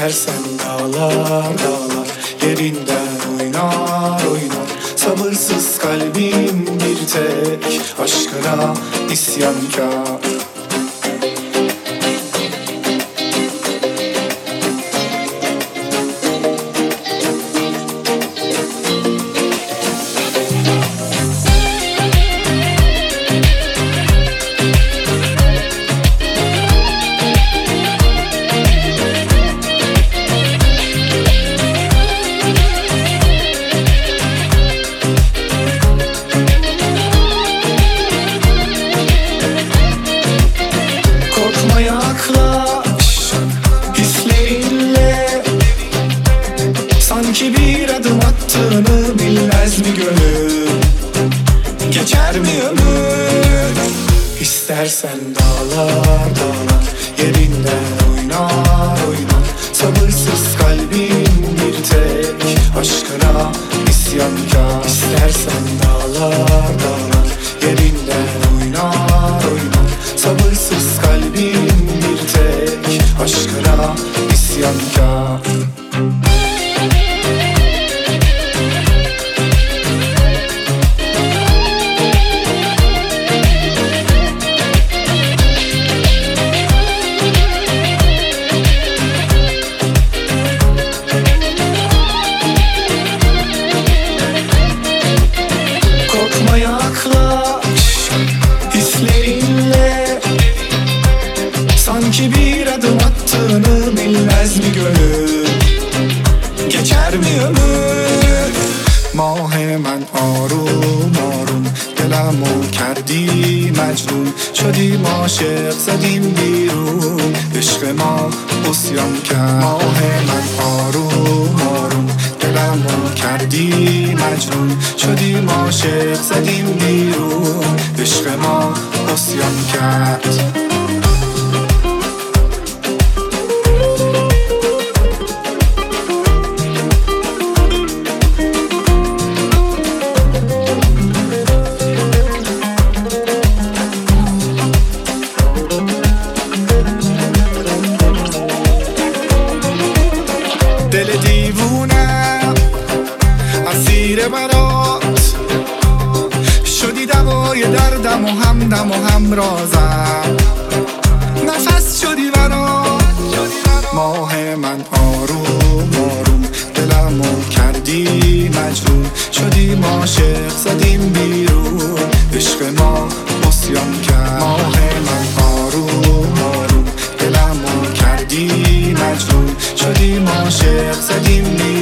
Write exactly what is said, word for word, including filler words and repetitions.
İstersen dağlar dağlar yerinden oynar oynar. Sabırsız kalbim bir tek aşkına isyankar. Yaklaş hislerinle, sanki bir adım attığını bilmez mi gönül? Geçer mi ömür? İstersen dağlar dağlar yerinden oynar oynar. Sabırsız kalbim bir tek aşkına isyankar. İstersen dağlar dağlar yerinden oynar oynar. Sabırsız kalbim bir tek aşkına isyankar. Korkma yaklaş hislerinle, sanki bir adım attığını bilmez mi gönül? Geçer mi ömür? ما من آروم آروم دلمو کردی مجنون شدی عاشق زدیم بیرون عشق ما عصیان کرد. ماه من آروم آروم دلمو کردی مجنون شدی عاشق زدیم بیرون عشق ما عصیان کرد. دل دیوونم اسیر برات شدی، دوای دردم و همدم و همرازم، نفس شدی برات. ماه من آروم آروم دلمو کردی مجنون شدی عاشق زدیم بیرون عشق ما عصیان کرد. ماه من آروم آروم دلمو کردی مجنون شدی عاشق زدیم بیرون